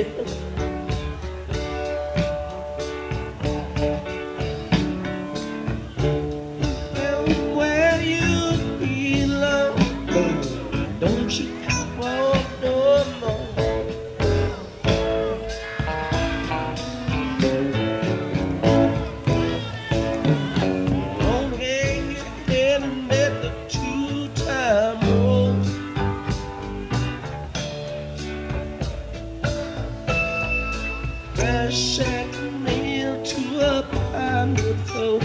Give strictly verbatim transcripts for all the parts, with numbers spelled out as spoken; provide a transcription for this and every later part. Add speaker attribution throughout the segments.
Speaker 1: Where you belong, don't you come on no more. Don't hang your head and let the two-time roll. Crash shack nailed to a pine wood floor.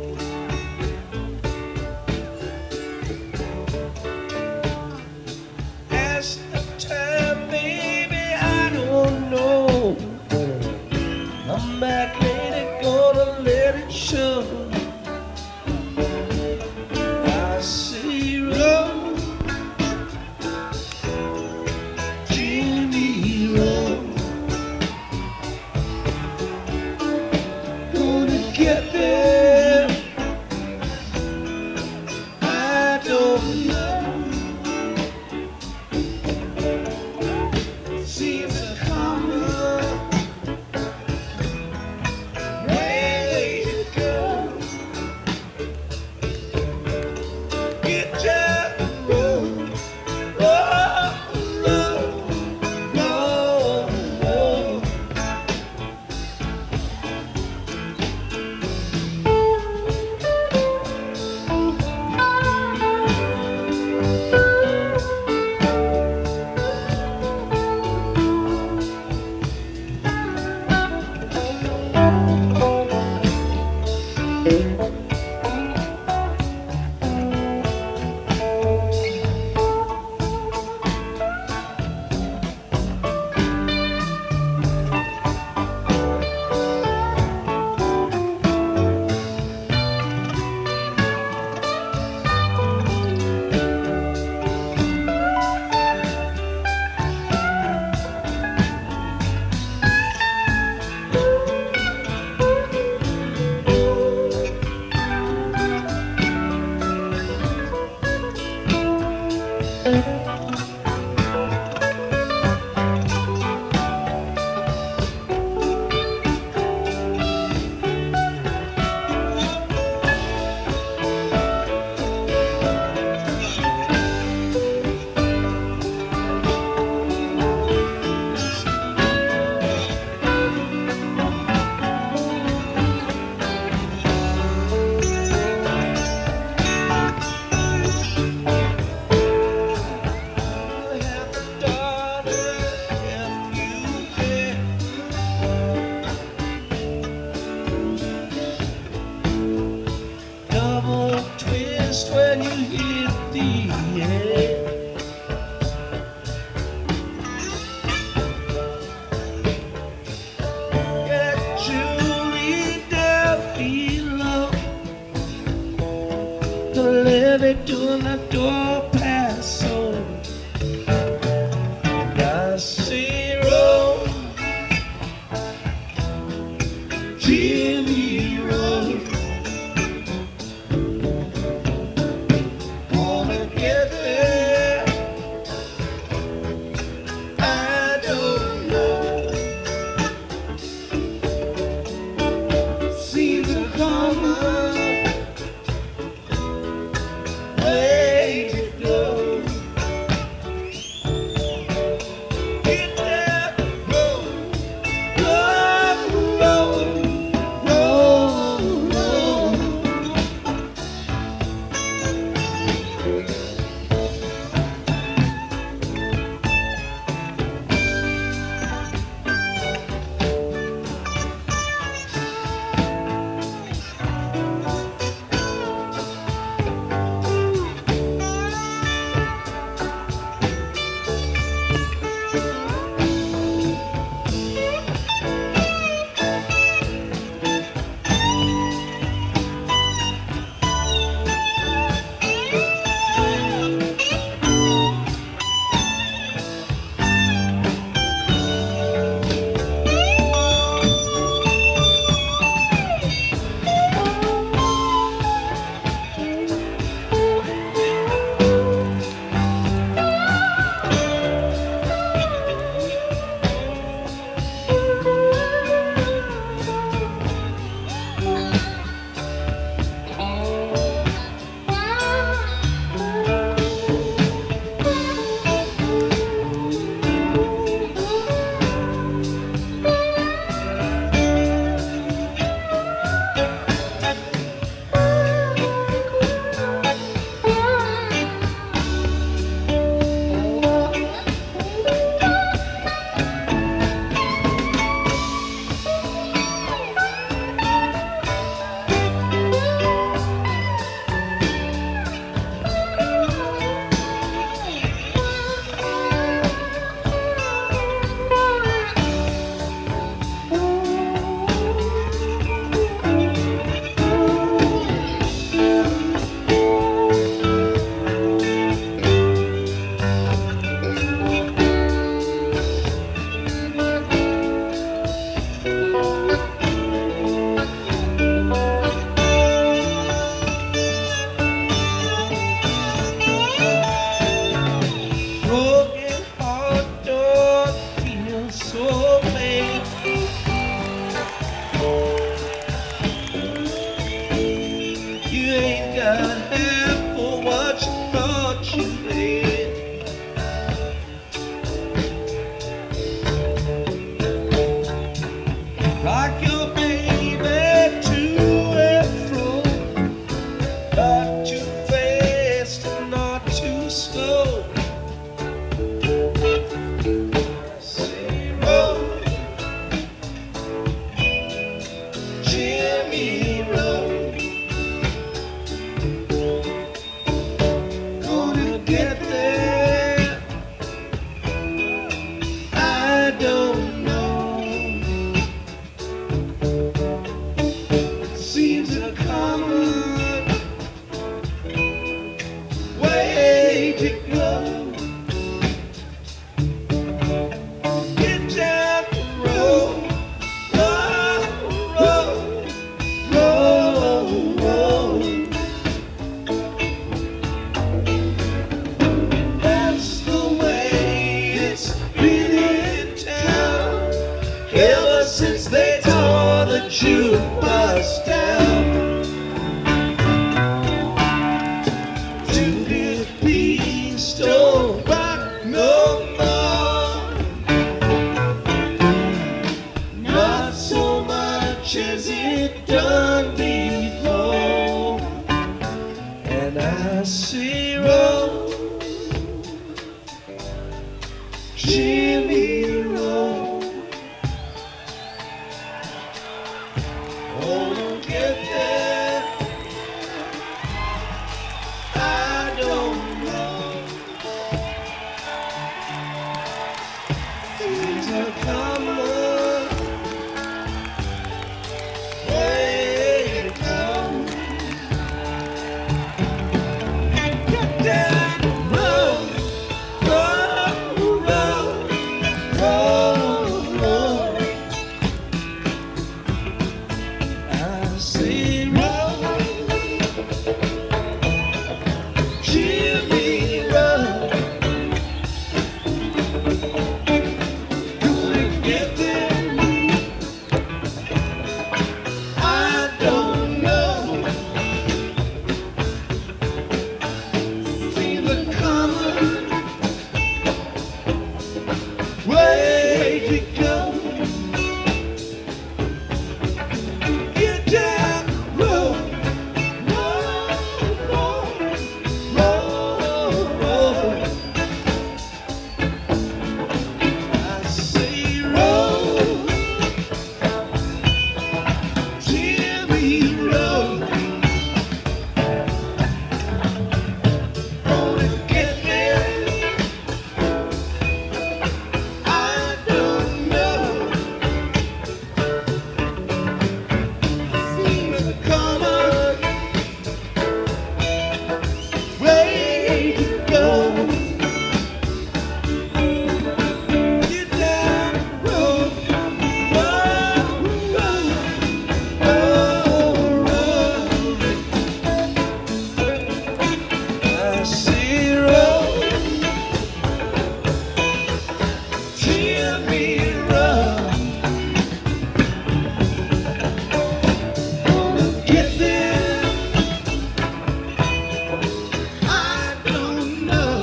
Speaker 1: As the time, baby, I don't know. I'm back lady, gonna let it show. I see roll, Jimmy roll. Ever since they tore the jukebox down, two hit beats don't rock no more. Not so much as it done before. And I see roll, Jimmy roll. Oh, get there, I don't know. Things are coming, way to come. Get down the road, road, road, road, road. I see road, Jimmy road. Couldn't get there, I don't know. Things are coming, way to go. Get down the road, road, road, road, road. I say road, Jimmy road. Gonna get there, I don't know. Things are coming, way to go. Get down the road, road, road, road, road. I see road, Jimmy road. Gonna get there, I don't know.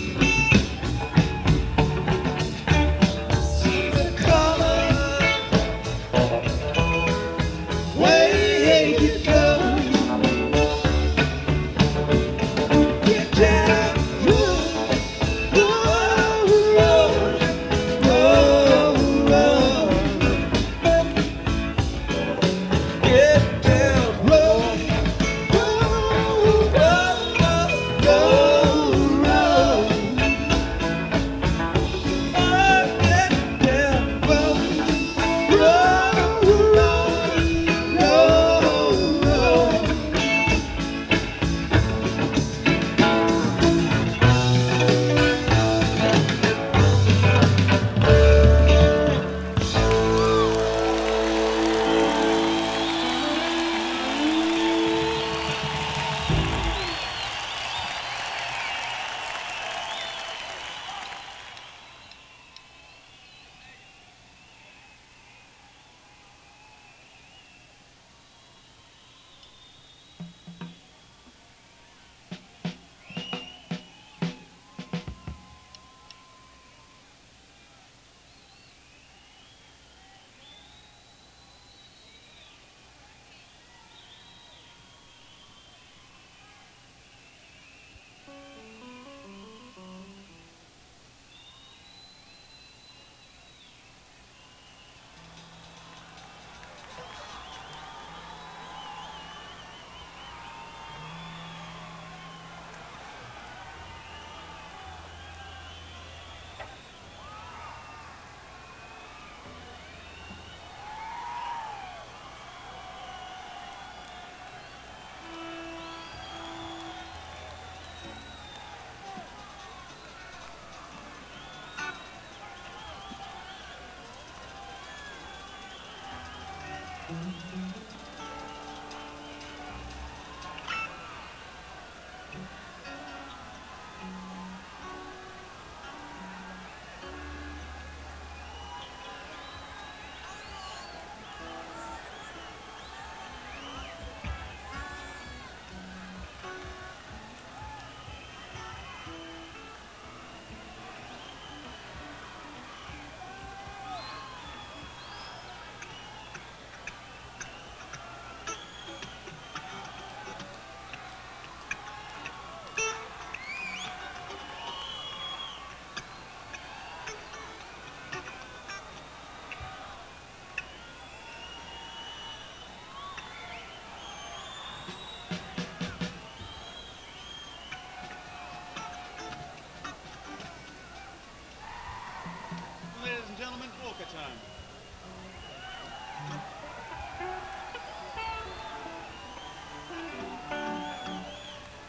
Speaker 1: See the color, way to go. Get down the road, road, road, road. Get down road, road, road, road, road. Oh, get down road, road, road, road, road.